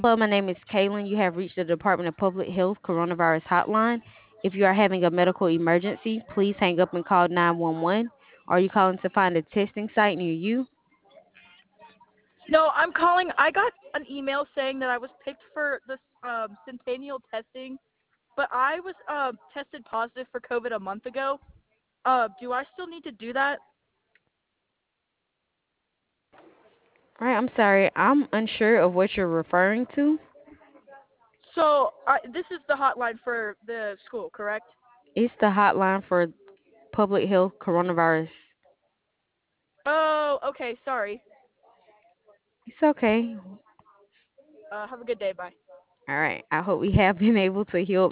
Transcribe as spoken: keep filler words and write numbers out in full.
Hello, my name is Kaylin. You have reached the Department of Public Health Coronavirus Hotline. If you are having a medical emergency, please hang up and call nine one one. Are you calling to find a testing site near you? No, I'm calling. I got an email saying that I was picked for this um, centennial testing, but I was uh, tested positive for COVID a month ago. Uh, do I still need to do that? All right, I'm sorry. I'm unsure of what you're referring to. So I, this is the hotline for the school, correct? It's the hotline for public health coronavirus. Oh, okay. Sorry. It's okay. Uh, have a good day. Bye. All right. I hope we have been able to help